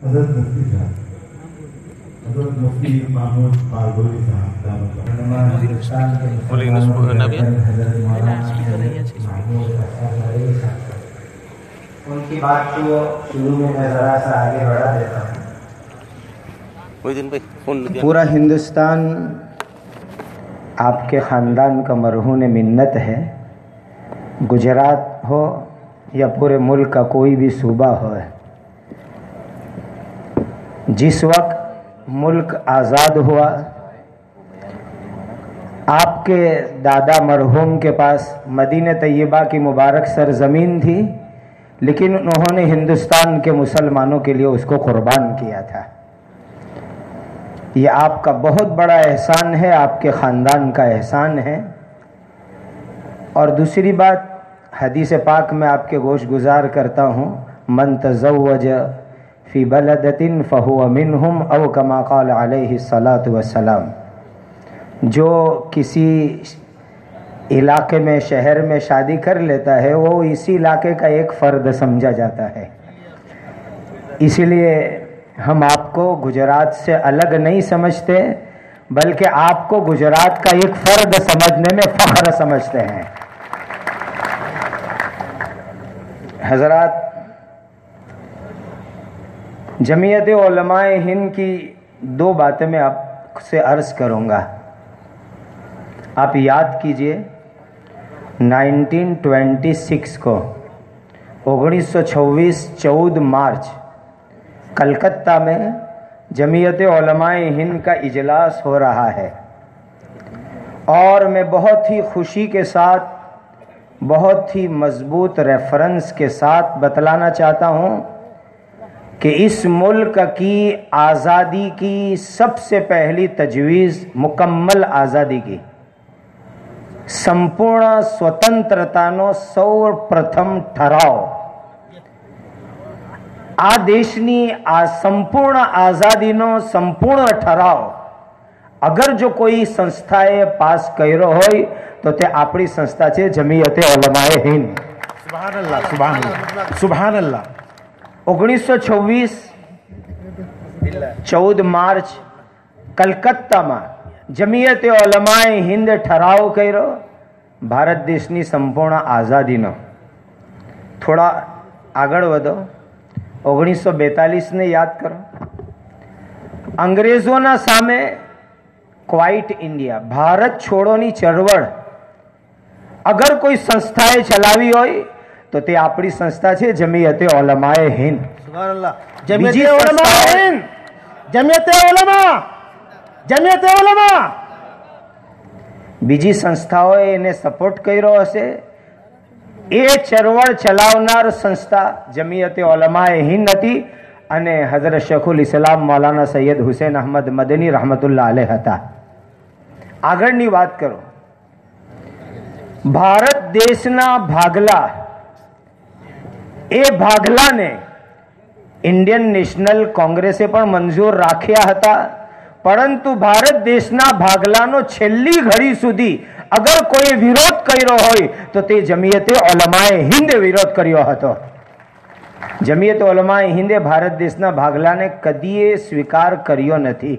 حضرت مفتی صاحب، حضرت مفتی محمود پالگوری صاحب علماء ہندوستان کے مسلمانوں کے حضرت مولانا محمود اشرف صاحب، ان کی بات کو شروع میں ذرا سا آگے بڑھا دیتا ہوں۔ پورا ہندوستان آپ کے خاندان کا مرہون منت ہے، گجرات ہو یا پورے ملک کا کوئی بھی صوبہ ہو۔ جس وقت ملک آزاد ہوا، آپ کے دادا مرحوم کے پاس مدینہ طیبہ کی مبارک سرزمین تھی، لیکن انہوں نے ہندوستان کے مسلمانوں کے لیے اس کو قربان کیا تھا۔ یہ آپ کا بہت بڑا احسان ہے، آپ کے خاندان کا احسان ہے۔ اور دوسری بات، حدیث پاک میں آپ کے گوش گزار کرتا ہوں، من تزوج فی بلدۃ فہو منہم او کما قال علیہ الصلاۃ والسلام، جو کسی علاقے میں شہر میں شادی کر لیتا ہے وہ اسی علاقے کا ایک فرد سمجھا جاتا ہے۔ اسی لیے ہم آپ کو گجرات سے الگ نہیں سمجھتے، بلکہ آپ کو گجرات کا ایک فرد سمجھنے میں فخر سمجھتے ہیں۔ حضرات، جمعیت علماء ہند کی دو باتیں میں آپ سے عرض کروں گا۔ آپ یاد کیجئے 1926 کو 1926 14 مارچ کلکتہ میں جمعیت علماء ہند کا اجلاس ہو رہا ہے، اور میں بہت ہی خوشی کے ساتھ، بہت ہی مضبوط ریفرنس کے ساتھ بتلانا چاہتا ہوں کہ اس ملک کی آزادی کی سب سے پہلی تجویز، مکمل آزادی کی، સંપૂર્ણ સ્વતંત્રતાનો સૌ પ્રથમ ઠરાવ, આ દેશની આ સંપૂર્ણ આઝાદીનો સંપૂર્ણ ઠરાવ અગર જો કોઈ સંસ્થાએ પાસ કર્યો હોય તો તે આપણી સંસ્થા છે જમિયતે ઉલમાએ હિન્દ। સુભાન અલ્લાહ, સુભાન અલ્લાહ, સુભાન અલ્લાહ। 1926 14 માર્ચ કલકત્તામાં જમિયતે ઉલમાએ હિન્દ ઠરાવ કર્યો ભારત દેશની સંપૂર્ણ આઝાદીનો। થોડા આગળ વધો, 1942 ને યાદ કરો। અંગ્રેજોના સામે ક્વાઇટ ઇન્ડિયા, ભારત છોડોની ચળવળ અગર કોઈ સંસ્થાએ ચલાવી હોય તો તે આપણી સંસ્થા છે જમિયતે ઉલમાએ હિન્દ। સુભાનઅલ્લાહ। જમિયતે ઉલમાએ હિન્દ, જમિયતે ઉલમા, જમિયતે ઉલમા। બીજી સંસ્થાઓએ એને સપોર્ટ કર્યો હશે, એ ચળવળ ચલાવનાર સંસ્થા જમિયતે ઉલમાએ હિન્દ હતી, અને હઝરત શેખુલ ઇસ્લામ મૌલાના સૈયદ હુસૈન અહમદ મદની રહમતુલ્લાહ અલૈહ હતા। આગળની વાત કરો, ભારત દેશના ભાગલા, એ ભાગલાને ઇન્ડિયન નેશનલ કોંગ્રેસે પણ મંજૂર રાખ્યા હતા, પરંતુ ભારત દેશના ભાગલાનો છેલ્લી ઘડી સુધી અગર કોઈ વિરોધ કર્યો હોય તો તે જમિયતે ઉલમાએ હિન્દે વિરોધ કર્યો હતો। જમિયતે ઉલમાએ હિન્દે ભારત દેશના ભાગલાને કદીએ સ્વીકાર કર્યો નથી।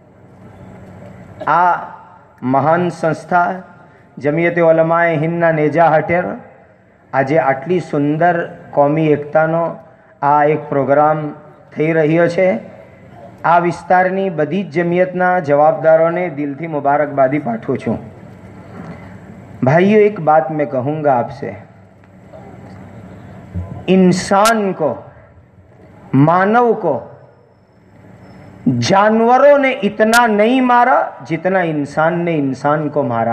આ મહાન સંસ્થા જમિયતે ઉલમાએ હિન્દના નેજા હેઠળ આજે આટલી સુંદર કોમી એકતાનો આ એક પ્રોગ્રામ થઈ રહ્યો છે। આ વિસ્તારની બધી જ જમિયતના જવાબદારોને દિલથી મુબારકબાદી પાઠવું છું। भाइयों, एक बात मैं कहूँगा आपसे, इंसान को, मानव को जानवरों ने इतना नहीं मारा जितना इंसान ने इंसान को मारा।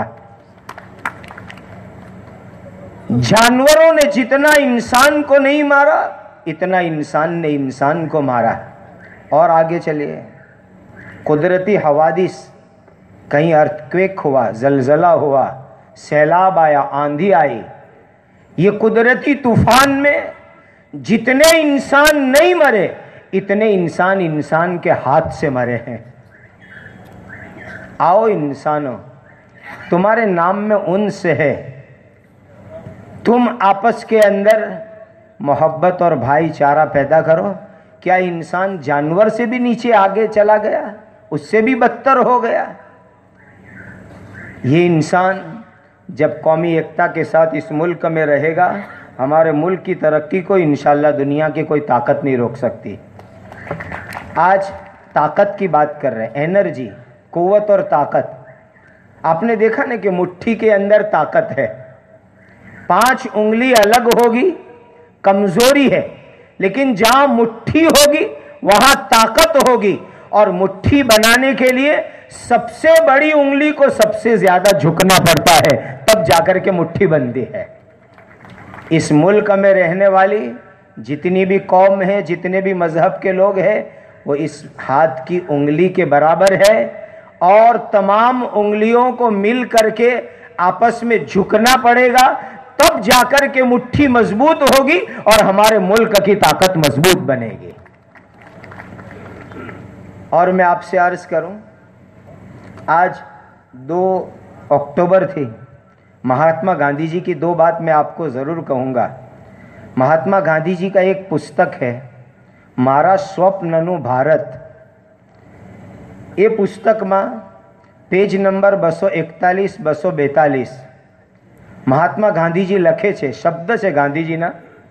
जानवरों ने जितना इंसान को नहीं मारा इतना इंसान ने इंसान को मारा। और आगे चलिए, कुदरती हवादिस, कहीं अर्थक्वेक हुआ, जलजला हुआ, सैलाब आया, आंधी आई, ये कुदरती तूफान में जितने इंसान नहीं मरे इतने इंसान इंसान के हाथ से मरे हैं। आओ इंसानों, तुम्हारे नाम में उन्स है, तुम आपस के अंदर मोहब्बत और भाईचारा पैदा करो क्या इंसान जानवर से भी नीचे आगे चला गया, उससे भी बदतर हो गया? ये इंसान जब कौमी एकता के साथ इस मुल्क में रहेगा, हमारे मुल्क की तरक्की को इंशाअल्लाह दुनिया की कोई ताकत नहीं रोक सकती। आज ताकत की बात कर रहे हैं, एनर्जी, कुव्वत और ताकत। आपने देखा ना कि मुट्ठी के अंदर ताकत है, 5 उंगली अलग होगी कमजोरी है, लेकिन जहां मुट्ठी होगी वहां ताकत होगी। और मुट्ठी बनाने के लिए सबसे बड़ी उंगली को सबसे ज्यादा झुकना पड़ता है, तब जाकर के मुट्ठी बनती है। इस मुल्क में रहने वाली जितनी भी कौम है, जितने भी मजहब के लोग हैं, वो इस हाथ की उंगली के बराबर है। और तमाम उंगलियों को मिल करके आपस में झुकना पड़ेगा, तब जाकर के मुट्ठी मजबूत होगी और हमारे मुल्क की ताकत मजबूत बनेगी। और मैं आपसे अर्ज करूं, आज 2 अक्टूबर थी। महात्मा गांधी जी की 2 बात मैं आपको ज़रूर कहूँगा। महात्मा गांधी जी का एक पुस्तक है, मारा स्वप्ननु भारत। ये पुस्तक में पेज नंबर 241 242 महात्मा गांधी जी लखे छे, शब्द छे गांधीजीना,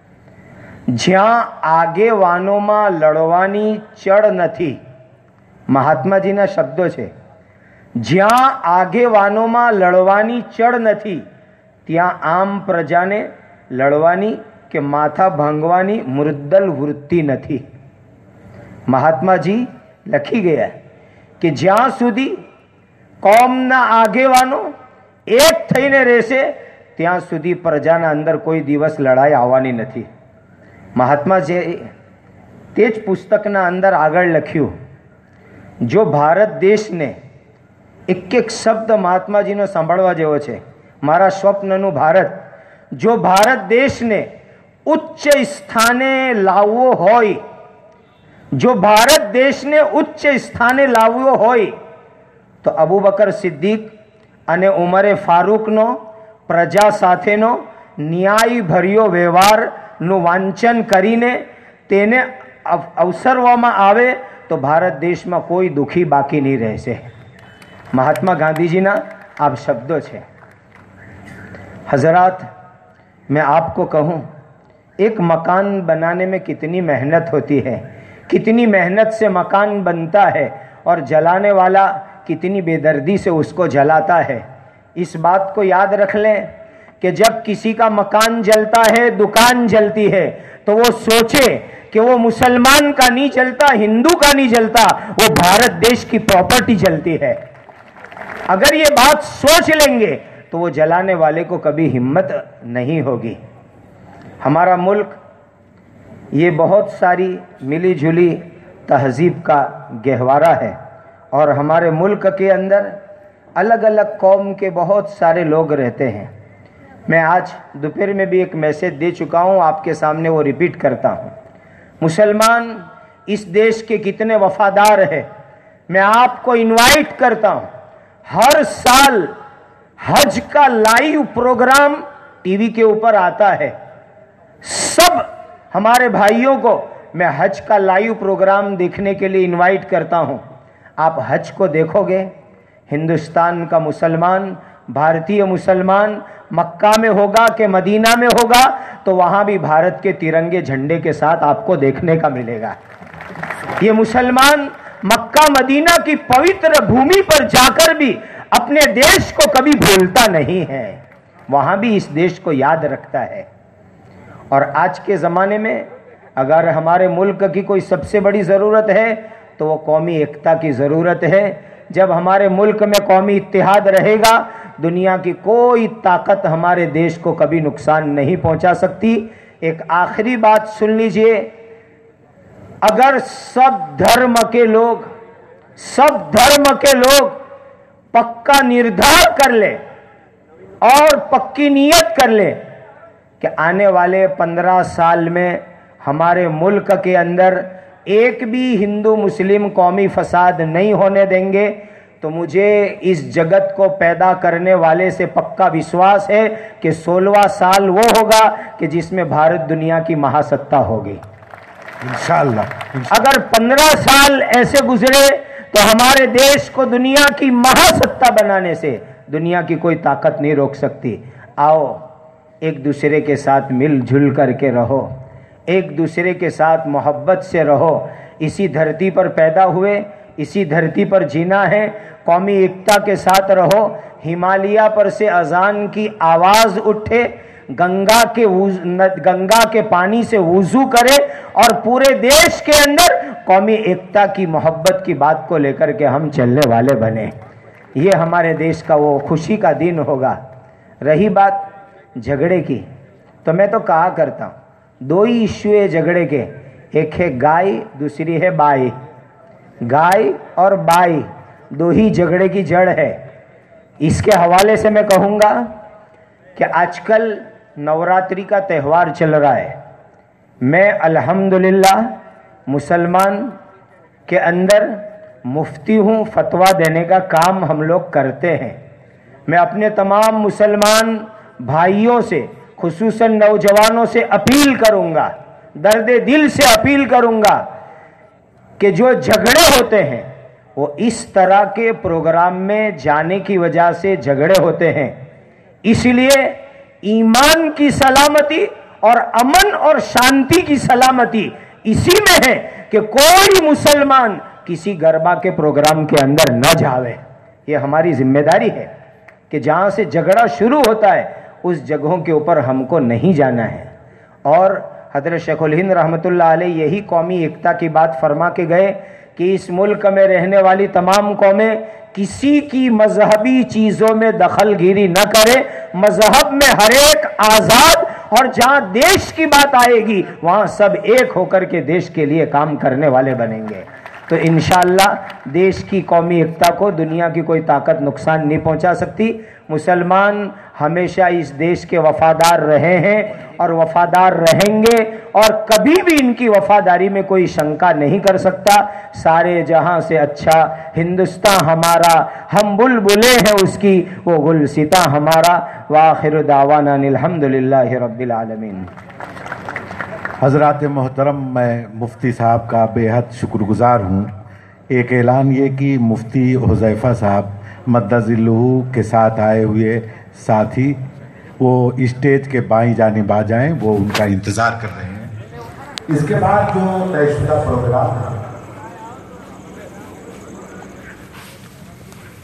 ज्यां आगेवानोमां लड़वानी चढ़ नथी। महात्माजीना शब्दों छे, જ્યાં આગેવાનોમાં લડવાની ચડ નથી, ત્યાં આમ પ્રજાને લડવાની કે માથા ભાંગવાની મુરદ્દલ વૃત્તિ નથી। મહાત્માજી લખી ગયા કે જ્યાં સુધી કોમના આગેવાનો એક થઈને રહેશે, ત્યાં સુધી પ્રજાના અંદર કોઈ દિવસ લડાઈ આવવાની નથી। મહાત્માજી તે જ પુસ્તકના અંદર આગળ લખ્યું, જો ભારત દેશને एक एक शब्द महात्मा जी ने सांभळवा जेवो छे। मारा स्वप्ननु भारत, जो भारत देश ने उच्च स्थाने लाववो होय, जो भारत देश ने उच्च स्थाने लाववो होय, तो अबू बकर सिद्दीक अने उमरे फारूक नो प्रजा साथेनो न्याय भर्यो व्यवहार नु वांचन करीने तेने अवसरवामां आवे तो भारत देश में कोई दुखी बाकी नहीं रहेशे। महात्मा गांधी जी ना आप शब्दों छे। हजरात, मैं आपको कहूं, एक मकान बनाने में कितनी मेहनत होती है, कितनी मेहनत से मकान बनता है, और जलाने वाला कितनी बेदर्दी से उसको जलाता है। इस बात को याद रख लें कि जब किसी का मकान जलता है, दुकान जलती है, तो वो सोचे कि वो मुसलमान का नहीं जलता, हिंदू का नहीं जलता, वो भारत देश की प्रॉपर्टी जलती है। अगर ये बात सोच लेंगे तो वो जलाने वाले को कभी हिम्मत नहीं होगी। हमारा मुल्क ये बहुत सारी मिली जुली तहजीब का गहवारा है, और हमारे मुल्क के अंदर अलग अलग कौम के बहुत सारे लोग रहते हैं। मैं आज दोपहर में भी एक मैसेज दे चुका हूँ, आपके सामने वो रिपीट करता हूँ। मुसलमान इस देश के कितने वफादार हैं, मैं आपको इनवाइट करता हूँ, हर साल हज का लाइव प्रोग्राम टीवी के ऊपर आता है। सब हमारे भाइयों को मैं हज का लाइव प्रोग्राम देखने के लिए इनवाइट करता हूं। आप हज को देखोगे, हिंदुस्तान का मुसलमान, भारतीय मुसलमान मक्का में होगा कि मदीना में होगा, तो वहां भी भारत के तिरंगे झंडे के साथ आपको देखने का मिलेगा। ये मुसलमान मक्का मदीना की पवित्र भूमि पर जाकर भी अपने देश को कभी भूलता नहीं है, वहां भी इस देश को याद रखता है। और आज के ज़माने में अगर हमारे मुल्क की कोई सबसे बड़ी ज़रूरत है तो वो कौमी एकता की ज़रूरत है। जब हमारे मुल्क में कौमी इत्तेहाद रहेगा, दुनिया की कोई ताकत हमारे देश को कभी नुकसान नहीं पहुंचा सकती। एक आखिरी बात सुन लीजिए, अगर सब धर्म के लोग पक्का निर्धार कर ले और पक्की नियत कर ले कि आने वाले 15 साल में हमारे मुल्क के अंदर एक भी हिंदू मुस्लिम कौमी फसाद नहीं होने देंगे, तो मुझे इस जगत को पैदा करने वाले से पक्का विश्वास है कि 16वां साल वो होगा कि जिसमें भारत दुनिया की महासत्ता होगी। इंशाअल्लाह। अगर 15 साल ऐसे गुजरे तो हमारे देश को दुनिया की महासत्ता बनाने से दुनिया की कोई ताकत नहीं रोक सकती। आओ एक दूसरे के साथ मिलजुल करके रहो, एक दूसरे के साथ मोहब्बत से रहो। इसी धरती पर पैदा हुए, इसी धरती पर जीना है, कौमी एकता के साथ रहो। हिमालय पर से अजान की आवाज़ उठे, गंगा के पानी से वुज़ू करे और पूरे देश के अंदर कौमी एकता की मोहब्बत की बात को लेकर के हम चलने वाले बने। ये हमारे देश का वो खुशी का दिन होगा। रही बात झगड़े की, तो मैं तो कहा करता हूँ 2 ही इश्यू है झगड़े के, एक है गाय, दूसरी है बाई। गाय और बाई 2 ही झगड़े की जड़ है। इसके हवाले से मैं कहूँगा कि आजकल नवरात्रि का त्यौहार चल रहा है। मैं अल्हम्दुलिल्लाह मुसलमान के अंदर मुफ्ती हूँ, फतवा देने का काम हम लोग करते हैं। मैं अपने तमाम मुसलमान भाइयों से, खुसूसन नौजवानों से अपील करूँगा, दर्द दिल से अपील करूँगा कि जो झगड़े होते हैं वो इस तरह के प्रोग्राम में जाने की वजह से झगड़े होते हैं। इसलिए ईमान की सलामती और अमन और शांति की सलामती इसी में है कि कोई मुसलमान किसी गरबा के प्रोग्राम के अंदर न जावे। ये हमारी जिम्मेदारी है कि जहाँ से झगड़ा शुरू होता है उस जगहों के ऊपर हमको नहीं जाना है। और हज़रत शेखुल हिंद रहमतुल्लाह अलैह यही कौमी एकता की बात फरमा के गए कि इस मुल्क में रहने वाली तमाम कौमें किसी की मजहबी चीज़ों में दखलगिरी न करे। मजहब में हर एक आज़ाद, और जहाँ देश की बात आएगी वहाँ सब एक होकर के देश के लिए काम करने वाले बनेंगे। तो इंशाअल्लाह देश की कौमी एकता को दुनिया की कोई ताकत नुकसान नहीं पहुँचा सकती। मुसलमान हमेशा इस देश के वफादार रहे हैं और वफादार रहेंगे, और कभी भी इनकी वफादारी में कोई शंका नहीं कर सकता। सारे जहां से अच्छा हिंदुस्तान हमारा, हम बुलबुलें हैं उसकी, वो गुलसिता हमारा। वाखिर दावाना अल्हम्दुलिल्लाहि रब्बिल आलमीन। हज़रात मोहतरम, मैं मुफ्ती साहब का बेहद शुक्रगुजार हूँ। एक ऐलान ये कि मुफ्ती हुज़ैफ़ा साहब मद्दज़िल्लुहु के साथ आए हुए साथी वो स्टेज के बाईं जानिब आ जाएं, वो उनका इंतज़ार कर रहे हैं। इसके बाद जो तयशुदा प्रोग्राम है